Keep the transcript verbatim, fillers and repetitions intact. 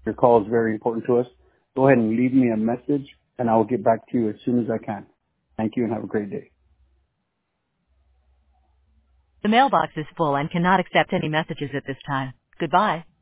Your call is very important to us. Go ahead and leave me a message, and I will get back to you as soon as I can. Thank you, and have a great day. The mailbox is full and cannot accept any messages at this time. Goodbye.